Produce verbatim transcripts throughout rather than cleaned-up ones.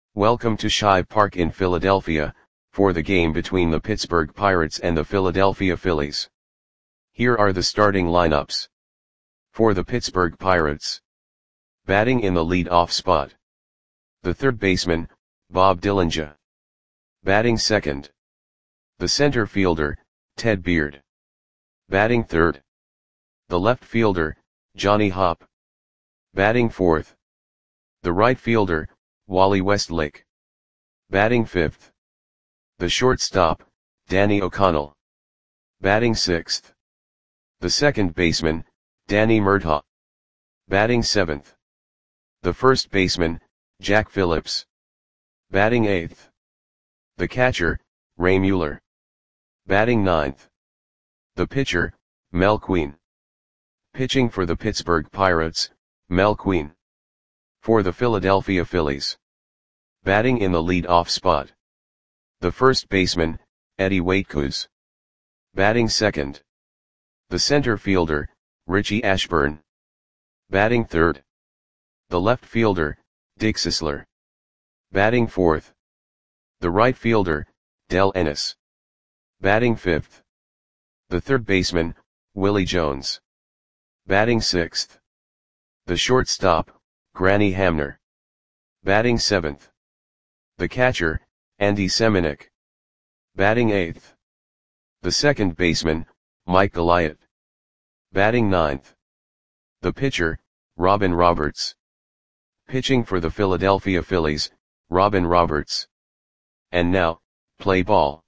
Welcome to Shive Park in Philadelphia, for the game between the Pittsburgh Pirates and the Philadelphia Phillies. Here are the starting lineups. For the Pittsburgh Pirates. Batting in the lead-off spot. The third baseman, Bob Dillinger. Batting second. The center fielder, Ted Beard. Batting third. The left fielder, Johnny Hopp. Batting fourth. The right fielder, Wally Westlake. Batting fifth. The shortstop, Danny O'Connell. Batting sixth. The second baseman, Danny Murtaugh. Batting seventh. The first baseman, Jack Phillips. Batting eighth. The catcher, Ray Mueller. Batting ninth. The pitcher, Mel Queen. Pitching for the Pittsburgh Pirates, Mel Queen. For the Philadelphia Phillies. Batting in the lead-off spot. The first baseman, Eddie Waitkus. Batting second. The center fielder, Richie Ashburn. Batting third. The left fielder, Dick Sisler. Batting fourth. The right fielder, Del Ennis. Batting fifth. The third baseman, Willie Jones. Batting sixth. The shortstop, Granny Hamner. Batting seventh. The catcher, Andy Semenuk. Batting eighth. The second baseman, Mike Goliath. Batting ninth. The pitcher, Robin Roberts. Pitching for the Philadelphia Phillies, Robin Roberts. And now, play ball.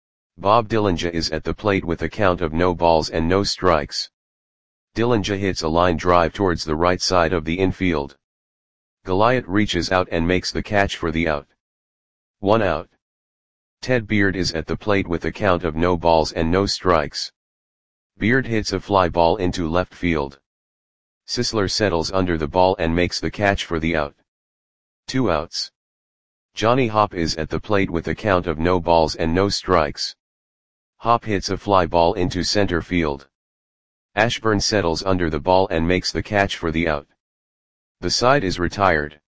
Bob Dillinger is at the plate with a count of no balls and no strikes. Dillinger hits a line drive towards the right side of the infield. Goliath reaches out and makes the catch for the out. One out. Ted Beard is at the plate with a count of no balls and no strikes. Beard hits a fly ball into left field. Sisler settles under the ball and makes the catch for the out. Two outs. Johnny Hopp is at the plate with a count of no balls and no strikes. Hopp hits a fly ball into center field. Ashburn settles under the ball and makes the catch for the out. The side is retired.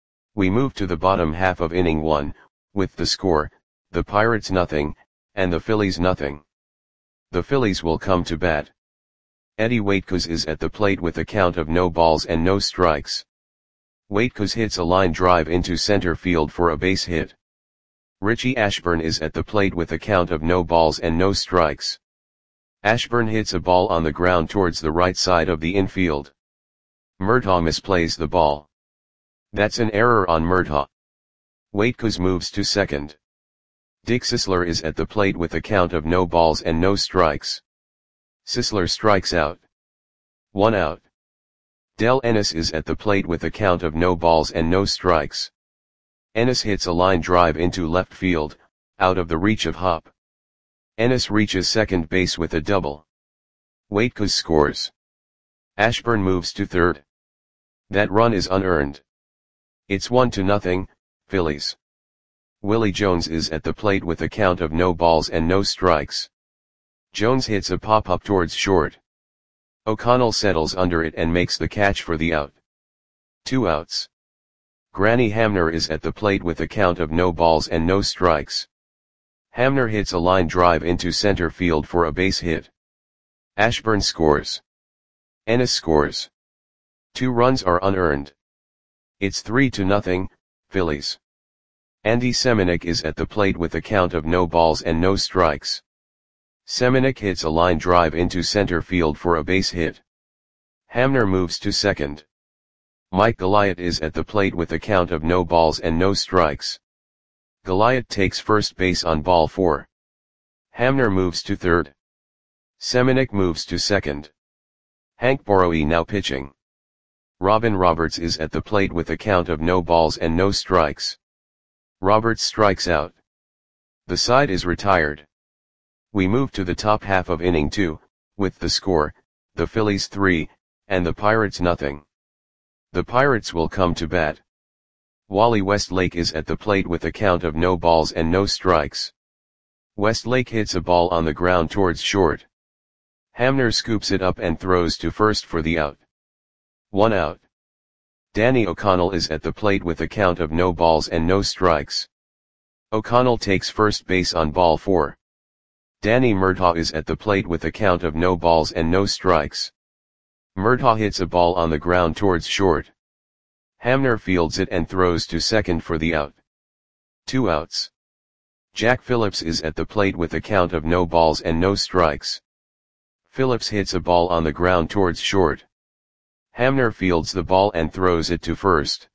We move to the bottom half of inning one, with the score, the Pirates nothing, and the Phillies nothing. The Phillies will come to bat. Eddie Waitkus is at the plate with a count of no balls and no strikes. Waitkus hits a line drive into center field for a base hit. Richie Ashburn is at the plate with a count of no balls and no strikes. Ashburn hits a ball on the ground towards the right side of the infield. Murtaugh misplays the ball. That's an error on Murtaugh. Waitkus moves to second. Dick Sisler is at the plate with a count of no balls and no strikes. Sisler strikes out. One out. Del Ennis is at the plate with a count of no balls and no strikes. Ennis hits a line drive into left field, out of the reach of Hopp. Ennis reaches second base with a double. Waitkus scores. Ashburn moves to third. That run is unearned. It's one to nothing, Phillies. Willie Jones is at the plate with a count of no balls and no strikes. Jones hits a pop-up towards short. O'Connell settles under it and makes the catch for the out. Two outs. Granny Hamner is at the plate with a count of no balls and no strikes. Hamner hits a line drive into center field for a base hit. Ashburn scores. Ennis scores. Two runs are unearned. It's three to nothing, Phillies. Andy Semenuk is at the plate with a count of no balls and no strikes. Semenuk hits a line drive into center field for a base hit. Hamner moves to second. Mike Goliath is at the plate with a count of no balls and no strikes. Goliath takes first base on ball four. Hamner moves to third. Semenuk moves to second. Hank Borowy now pitching. Robin Roberts is at the plate with a count of no balls and no strikes. Roberts strikes out. The side is retired. We move to the top half of inning two, with the score, the Phillies three, and the Pirates nothing. The Pirates will come to bat. Wally Westlake is at the plate with a count of no balls and no strikes. Westlake hits a ball on the ground towards short. Hamner scoops it up and throws to first for the out. One out. Danny O'Connell is at the plate with a count of no balls and no strikes. O'Connell takes first base on ball four. Danny Murtaugh is at the plate with a count of no balls and no strikes. Murtaugh hits a ball on the ground towards short. Hamner fields it and throws to second for the out. Two outs. Jack Phillips is at the plate with a count of no balls and no strikes. Phillips hits a ball on the ground towards short. Hamner fields the ball and throws it to first.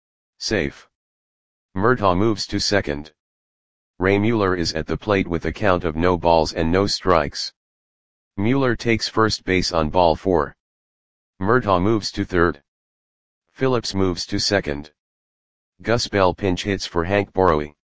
Safe. Murtaugh moves to second. Ray Mueller is at the plate with a count of no balls and no strikes. Mueller takes first base on ball four. Murtaugh moves to third. Phillips moves to second. Gus Bell pinch hits for Hank Borowy.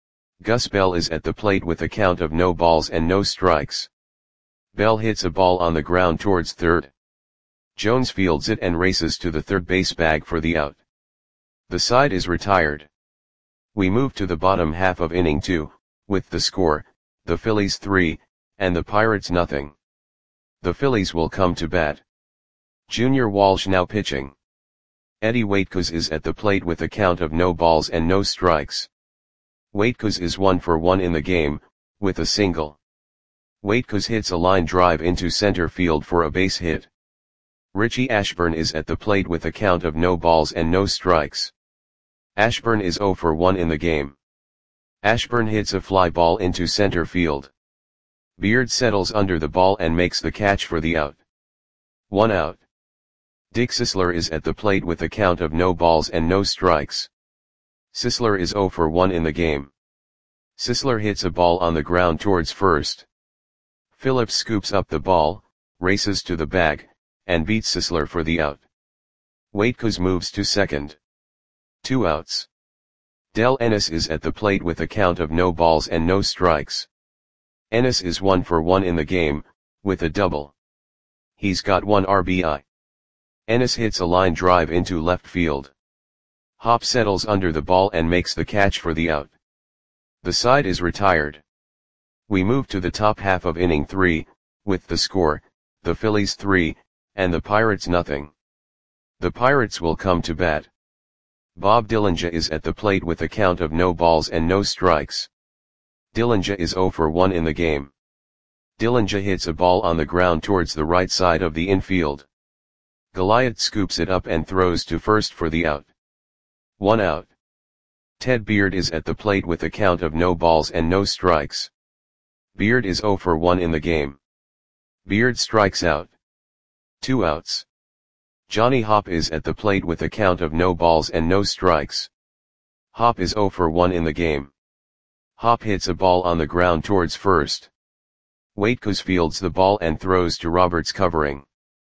Gus Bell is at the plate with a count of no balls and no strikes. Bell hits a ball on the ground towards third. Jones fields it and races to the third base bag for the out. The side is retired. We move to the bottom half of inning two, with the score, the Phillies three, and the Pirates nothing. The Phillies will come to bat. Junior Walsh now pitching. Eddie Waitkos is at the plate with a count of no balls and no strikes. Waitkos is one for one in the game, with a single. Waitkos hits a line drive into center field for a base hit. Richie Ashburn is at the plate with a count of no balls and no strikes. Ashburn is zero for one in the game. Ashburn hits a fly ball into center field. Beard settles under the ball and makes the catch for the out. One out. Dick Sisler is at the plate with a count of no balls and no strikes. Sisler is zero for one in the game. Sisler hits a ball on the ground towards first. Phillips scoops up the ball, races to the bag, and beats Sisler for the out. Waitkos moves to second. Two outs. Del Ennis is at the plate with a count of no balls and no strikes. Ennis is one for one in the game, with a double. He's got one R B I. Ennis hits a line drive into left field. Hop settles under the ball and makes the catch for the out. The side is retired. We move to the top half of inning three, with the score, the Phillies three, and the Pirates nothing. The Pirates will come to bat. Bob Dillinger is at the plate with a count of no balls and no strikes. Dillinger is zero for one in the game. Dillinger hits a ball on the ground towards the right side of the infield. Goliath scoops it up and throws to first for the out. One out. Ted Beard is at the plate with a count of no balls and no strikes. Beard is zero for one in the game. Beard strikes out. Two outs. Johnny Hop is at the plate with a count of no balls and no strikes. Hop is zero for one in the game. Hop hits a ball on the ground towards first. Waitkos fields the ball and throws to Roberts covering.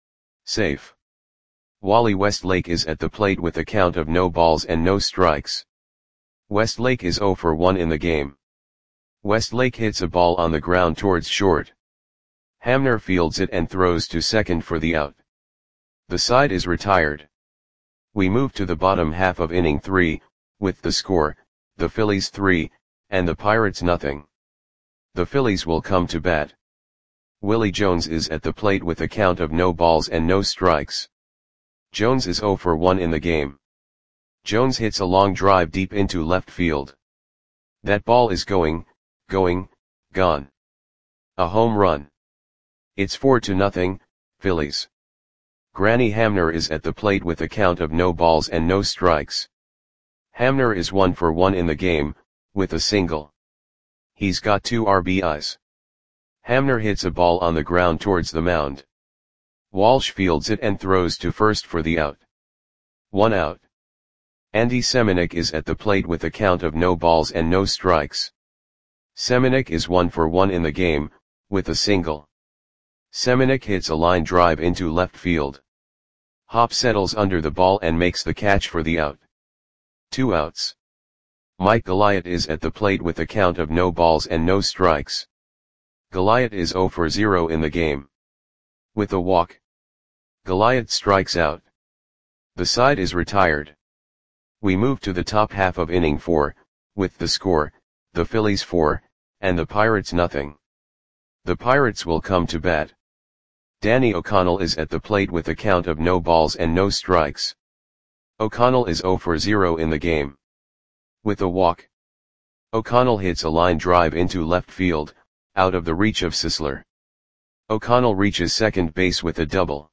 Safe. Wally Westlake is at the plate with a count of no balls and no strikes. Westlake is zero for one in the game. Westlake hits a ball on the ground towards short. Hamner fields it and throws to second for the out. The side is retired. We move to the bottom half of inning three, with the score, the Phillies three, and the Pirates nothing. The Phillies will come to bat. Willie Jones is at the plate with a count of no balls and no strikes. Jones is zero for one in the game. Jones hits a long drive deep into left field. That ball is going, going, gone. A home run. It's four to nothing, Phillies. Granny Hamner is at the plate with a count of no balls and no strikes. Hamner is one for one in the game, with a single. He's got two R B Is. Hamner hits a ball on the ground towards the mound. Walsh fields it and throws to first for the out. One out. Andy Semenuk is at the plate with a count of no balls and no strikes. Semenuk is one for one in the game, with a single. Semenuk hits a line drive into left field. Hop settles under the ball and makes the catch for the out. Two outs. Mike Goliath is at the plate with a count of no balls and no strikes. Goliath is zero for zero in the game. With a walk. Goliath strikes out. The side is retired. We move to the top half of inning four, with the score, the Phillies four, and the Pirates nothing. The Pirates will come to bat. Danny O'Connell is at the plate with a count of no balls and no strikes. O'Connell is zero for zero in the game. With a walk, O'Connell hits a line drive into left field, out of the reach of Sisler. O'Connell reaches second base with a double.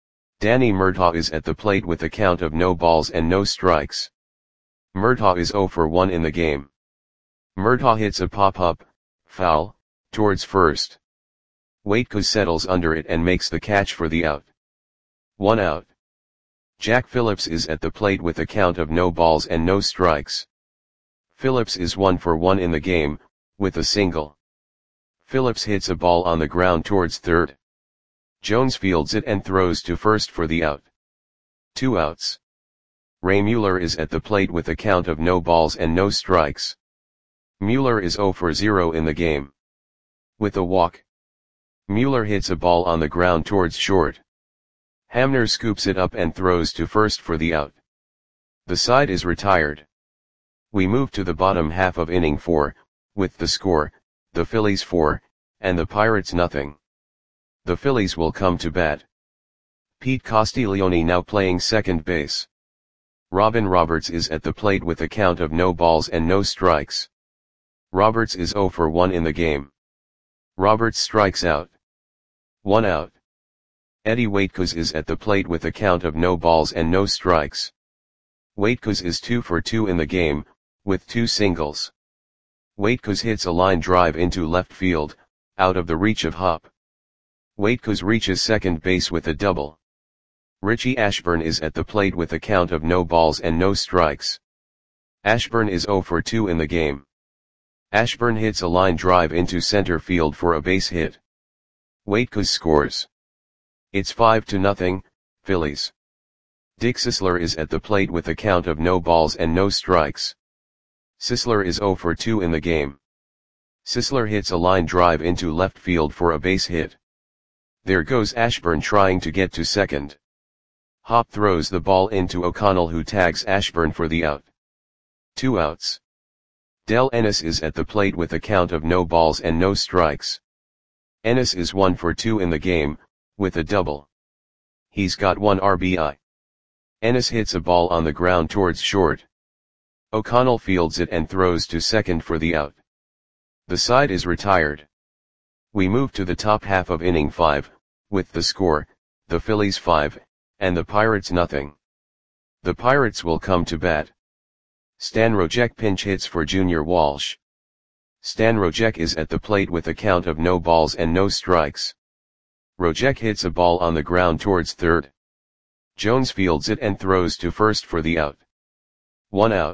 Danny Murtaugh is at the plate with a count of no balls and no strikes. Murtaugh is zero for one in the game. Murtaugh hits a pop-up, foul, towards first. Waitkus settles under it and makes the catch for the out. One out. Jack Phillips is at the plate with a count of no balls and no strikes. Phillips is one for one in the game, with a single. Phillips hits a ball on the ground towards third. Jones fields it and throws to first for the out. Two outs. Ray Mueller is at the plate with a count of no balls and no strikes. Mueller is zero for zero in the game. With a walk, Mueller hits a ball on the ground towards short. Hamner scoops it up and throws to first for the out. The side is retired. We move to the bottom half of inning four, with the score, the Phillies four, and the Pirates nothing. The Phillies will come to bat. Pete Castiglione now playing second base. Robin Roberts is at the plate with a count of no balls and no strikes. Roberts is zero for one in the game. Roberts strikes out. One out. Eddie Waitkus is at the plate with a count of no balls and no strikes. Waitkus is two for two in the game, with two singles. Waitkus hits a line drive into left field, out of the reach of Hop. Waitkus reaches second base with a double. Richie Ashburn is at the plate with a count of no balls and no strikes. Ashburn is zero for two in the game. Ashburn hits a line drive into center field for a base hit. Waitkus scores. It's five to nothing, Phillies. Dick Sisler is at the plate with a count of no balls and no strikes. Sisler is zero for two in the game. Sisler hits a line drive into left field for a base hit. There goes Ashburn trying to get to second. Hop throws the ball into O'Connell, who tags Ashburn for the out. Two outs. Del Ennis is at the plate with a count of no balls and no strikes. Ennis is one for two in the game, with a double. He's got one R B I. Ennis hits a ball on the ground towards short. O'Connell fields it and throws to second for the out. The side is retired. We move to the top half of inning five, with the score, the Phillies five, and the Pirates nothing. The Pirates will come to bat. Stan Rojek pinch hits for Junior Walsh. Stan Rojek is at the plate with a count of no balls and no strikes. Rojek hits a ball on the ground towards third. Jones fields it and throws to first for the out. One out.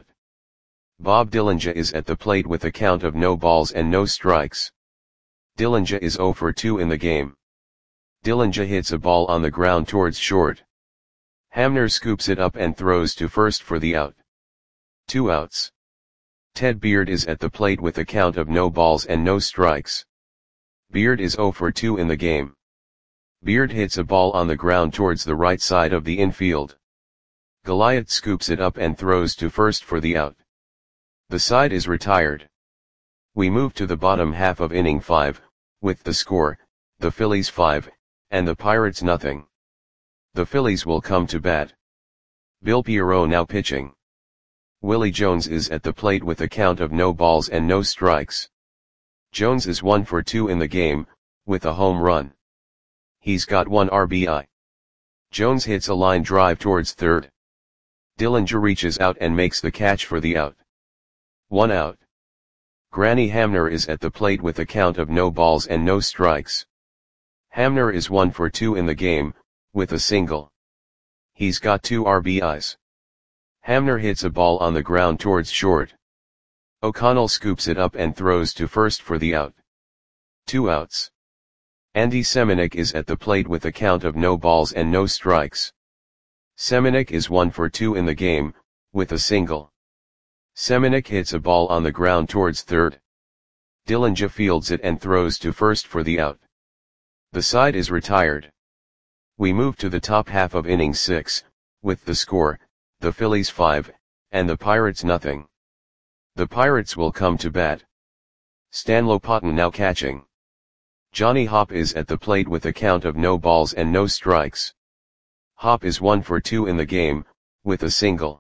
Bob Dillinger is at the plate with a count of no balls and no strikes. Dillinger is zero for two in the game. Dillinger hits a ball on the ground towards short. Hamner scoops it up and throws to first for the out. Two outs. Ted Beard is at the plate with a count of no balls and no strikes. Beard is zero for two in the game. Beard hits a ball on the ground towards the right side of the infield. Goliath scoops it up and throws to first for the out. The side is retired. We move to the bottom half of inning five, with the score, the Phillies five, and the Pirates nothing. The Phillies will come to bat. Bill Pierrot now pitching. Willie Jones is at the plate with a count of no balls and no strikes. Jones is one for two in the game, with a home run. He's got one R B I. Jones hits a line drive towards third. Dillinger reaches out and makes the catch for the out. One out. Granny Hamner is at the plate with a count of no balls and no strikes. Hamner is one for two in the game, with a single. He's got two R B Is. Hamner hits a ball on the ground towards short. O'Connell scoops it up and throws to first for the out. Two outs. Andy Semenuk is at the plate with a count of no balls and no strikes. Semenuk is one for two in the game, with a single. Semenuk hits a ball on the ground towards third. Dillinger fields it and throws to first for the out. The side is retired. We move to the top half of inning six, with the score, the Phillies five, and the Pirates nothing. The Pirates will come to bat. Stan Lopatin now catching. Johnny Hop is at the plate with a count of no balls and no strikes. Hop is one for two in the game, with a single.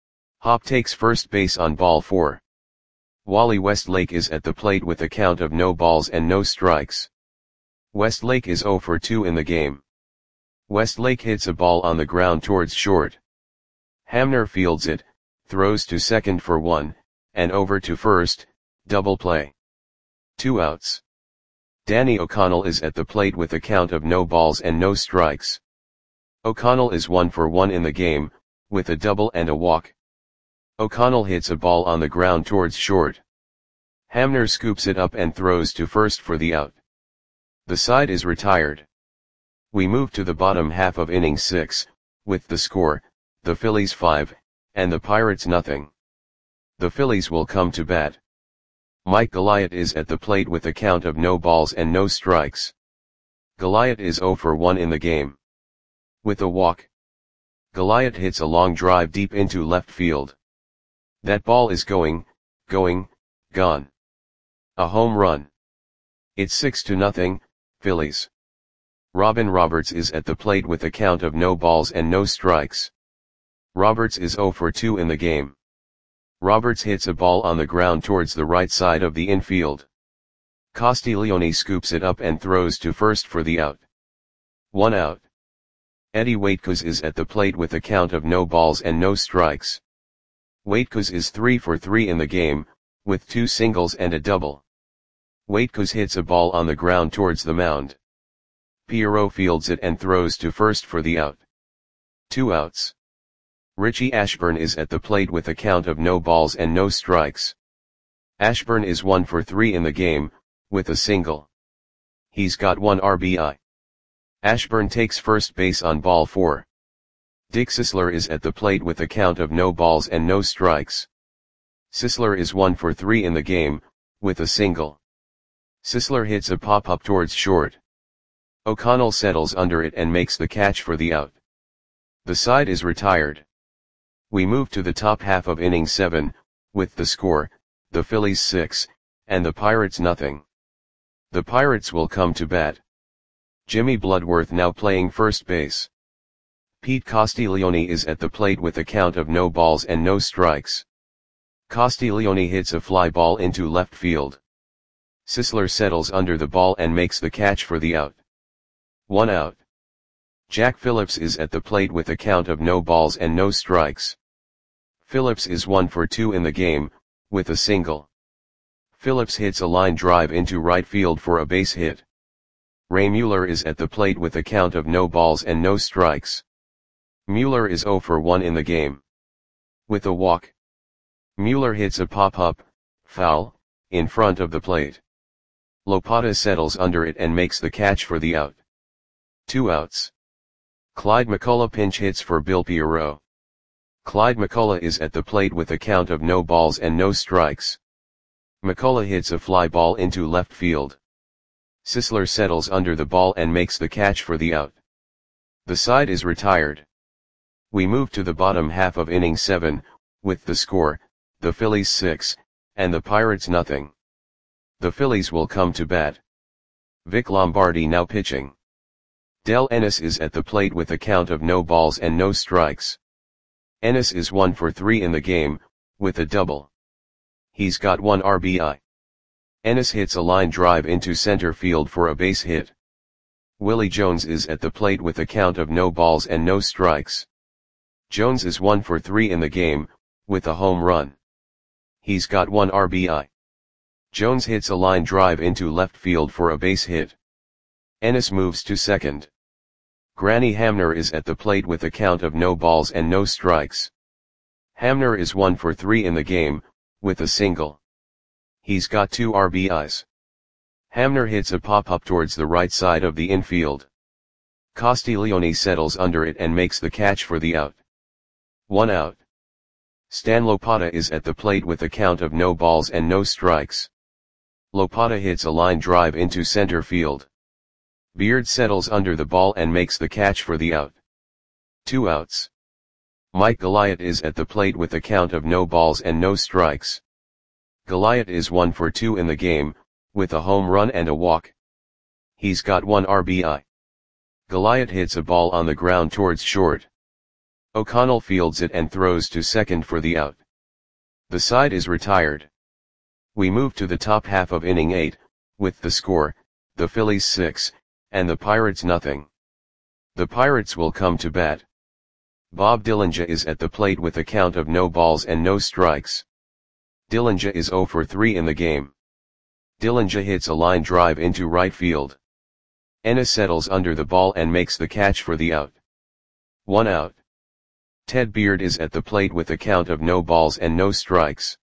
Hop takes first base on ball four. Wally Westlake is at the plate with a count of no balls and no strikes. Westlake is zero for two in the game. Westlake hits a ball on the ground towards short. Hamner fields it, throws to second for one, and over to first, double play. Two outs. Danny O'Connell is at the plate with a count of no balls and no strikes. O'Connell is one for one in the game, with a double and a walk. O'Connell hits a ball on the ground towards short. Hamner scoops it up and throws to first for the out. The side is retired. We move to the bottom half of inning six, with the score, the Phillies five, and the Pirates nothing. The Phillies will come to bat. Mike Goliath is at the plate with a count of no balls and no strikes. Goliath is zero for one in the game. With a walk. Goliath hits a long drive deep into left field. That ball is going, going, gone. A home run. It's six to nothing, Phillies. Robin Roberts is at the plate with a count of no balls and no strikes. Roberts is zero for two in the game. Roberts hits a ball on the ground towards the right side of the infield. Castiglione scoops it up and throws to first for the out. One out. Eddie Waitkos is at the plate with a count of no balls and no strikes. Waitkos is three for three in the game, with two singles and a double. Waitkos hits a ball on the ground towards the mound. Pierrot fields it and throws to first for the out. Two outs. Richie Ashburn is at the plate with a count of no balls and no strikes. Ashburn is one for three in the game, with a single. He's got one R B I. Ashburn takes first base on ball four. Dick Sisler is at the plate with a count of no balls and no strikes. Sisler is one for three in the game, with a single. Sisler hits a pop-up towards short. O'Connell settles under it and makes the catch for the out. The side is retired. We move to the top half of inning seven, with the score, the Phillies six, and the Pirates nothing. The Pirates will come to bat. Jimmy Bloodworth now playing first base. Pete Castiglione is at the plate with a count of no balls and no strikes. Castiglione hits a fly ball into left field. Sisler settles under the ball and makes the catch for the out. One out. Jack Phillips is at the plate with a count of no balls and no strikes. Phillips is one for two in the game, with a single. Phillips hits a line drive into right field for a base hit. Ray Mueller is at the plate with a count of no balls and no strikes. Mueller is zero for one in the game. With a walk. Mueller hits a pop-up, foul, in front of the plate. Lopata settles under it and makes the catch for the out. Two outs. Clyde McCullough pinch hits for Bill Pierrot. Clyde McCullough is at the plate with a count of no balls and no strikes. McCullough hits a fly ball into left field. Sisler settles under the ball and makes the catch for the out. The side is retired. We move to the bottom half of inning seven, with the score, the Phillies six, and the Pirates nothing. The Phillies will come to bat. Vic Lombardi now pitching. Del Ennis is at the plate with a count of no balls and no strikes. Ennis is one for three in the game, with a double. He's got one R B I. Ennis hits a line drive into center field for a base hit. Willie Jones is at the plate with a count of no balls and no strikes. Jones is one for three in the game, with a home run. He's got one R B I. Jones hits a line drive into left field for a base hit. Ennis moves to second. Granny Hamner is at the plate with a count of no balls and no strikes. Hamner is one for three in the game, with a single. He's got two R B Is. Hamner hits a pop-up towards the right side of the infield. Castiglione settles under it and makes the catch for the out. One out. Stan Lopata is at the plate with a count of no balls and no strikes. Lopata hits a line drive into center field. Beard settles under the ball and makes the catch for the out. Two outs. Mike Goliath is at the plate with a count of no balls and no strikes. Goliath is one for two in the game, with a home run and a walk. He's got one R B I. Goliath hits a ball on the ground towards short. O'Connell fields it and throws to second for the out. The side is retired. We move to the top half of inning eight, with the score, the Phillies six, and the Pirates nothing. The Pirates will come to bat. Bob Dillinger is at the plate with a count of no balls and no strikes. Dillinger is oh for three in the game. Dillinger hits a line drive into right field. Ennis settles under the ball and makes the catch for the out. One out. Ted Beard is at the plate with a count of no balls and no strikes.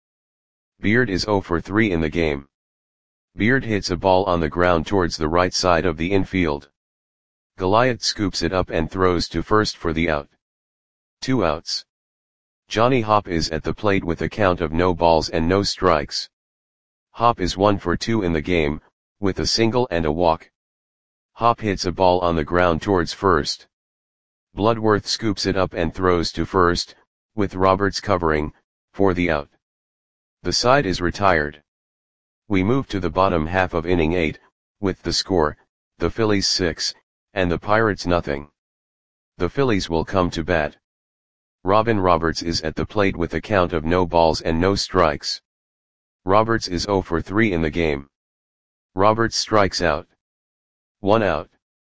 Beard is oh for three in the game. Beard hits a ball on the ground towards the right side of the infield. Goliath scoops it up and throws to first for the out. Two outs. Johnny Hopp is at the plate with a count of no balls and no strikes. Hopp is one for two in the game, with a single and a walk. Hopp hits a ball on the ground towards first. Bloodworth scoops it up and throws to first, with Roberts covering, for the out. The side is retired. We move to the bottom half of inning eight, with the score, the Phillies six, and the Pirates nothing. The Phillies will come to bat. Robin Roberts is at the plate with a count of no balls and no strikes. Roberts is oh for three in the game. Roberts strikes out. One out.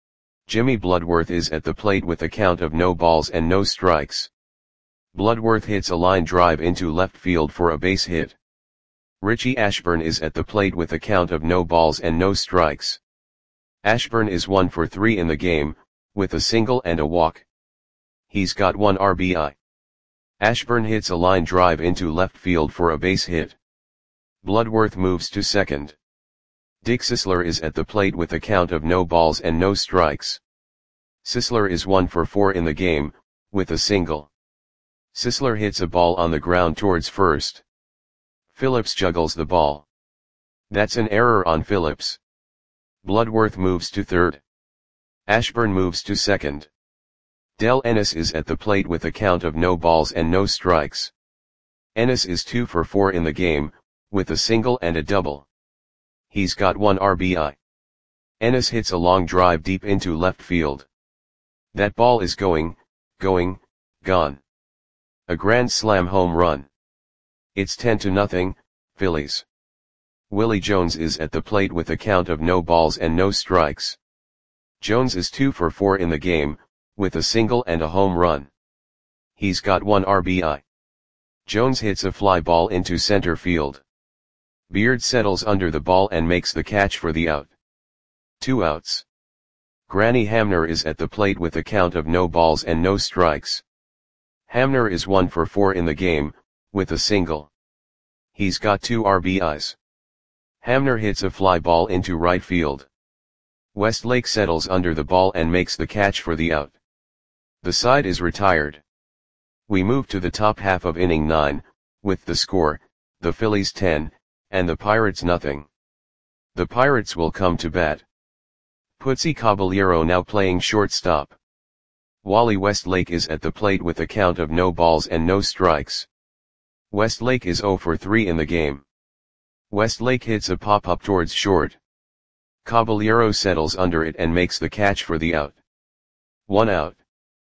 Jimmy Bloodworth is at the plate with a count of no balls and no strikes. Bloodworth hits a line drive into left field for a base hit. Richie Ashburn is at the plate with a count of no balls and no strikes. Ashburn is one for three in the game, with a single and a walk. He's got one R B I. Ashburn hits a line drive into left field for a base hit. Bloodworth moves to second. Dick Sisler is at the plate with a count of no balls and no strikes. Sisler is one for four in the game, with a single. Sisler hits a ball on the ground towards first. Phillips juggles the ball. That's an error on Phillips. Bloodworth moves to third. Ashburn moves to second. Del Ennis is at the plate with a count of no balls and no strikes. Ennis is two for four in the game, with a single and a double. He's got one R B I. Ennis hits a long drive deep into left field. That ball is going, going, gone. A grand slam home run. It's ten to nothing, Phillies. Willie Jones is at the plate with a count of no balls and no strikes. Jones is two for four in the game, with a single and a home run. He's got one R B I. Jones hits a fly ball into center field. Beard settles under the ball and makes the catch for the out. Two outs. Granny Hamner is at the plate with a count of no balls and no strikes. Hamner is one for four in the game, with a single. He's got two R B Is. Hamner hits a fly ball into right field. Westlake settles under the ball and makes the catch for the out. The side is retired. We move to the top half of inning nine, with the score, the Phillies ten, and the Pirates nothing. The Pirates will come to bat. Putsy Caballero now playing shortstop. Wally Westlake is at the plate with a count of no balls and no strikes. Westlake is oh for three in the game. Westlake hits a pop-up towards short. Caballero settles under it and makes the catch for the out. One out.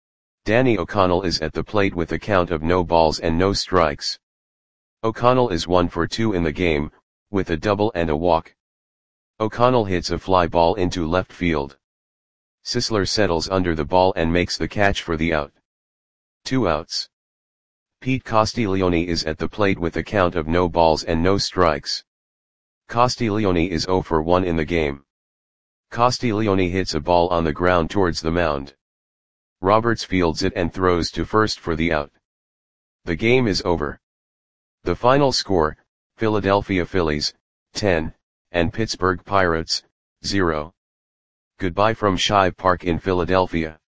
Danny O'Connell is at the plate with a count of no balls and no strikes. O'Connell is one for two in the game, with a double and a walk. O'Connell hits a fly ball into left field. Sisler settles under the ball and makes the catch for the out. Two outs. Pete Castiglione is at the plate with a count of no balls and no strikes. Castiglione is oh for one in the game. Castiglione hits a ball on the ground towards the mound. Roberts fields it and throws to first for the out. The game is over. The final score, Philadelphia Phillies, ten, and Pittsburgh Pirates, zero. Goodbye from Shive Park in Philadelphia.